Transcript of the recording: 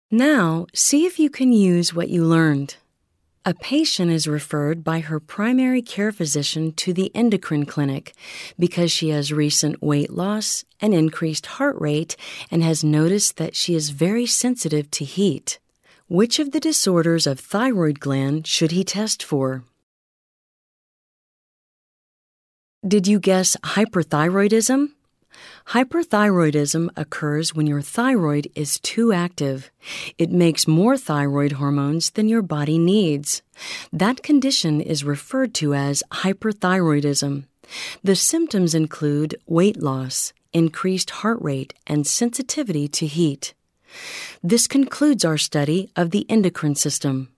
Now, see if you can use what you learned. A patient is referred by her primary care physician to the endocrine clinic because she has recent weight loss, an increased heart rate, and has noticed that she is very sensitive to heat. Which of the disorders of thyroid gland should he test for? Did you guess hyperthyroidism? Hyperthyroidism occurs when your thyroid is too active. It makes more thyroid hormones than your body needs. That condition is referred to as hyperthyroidism. The symptoms include weight loss, increased heart rate, and sensitivity to heat. This concludes our study of the endocrine system.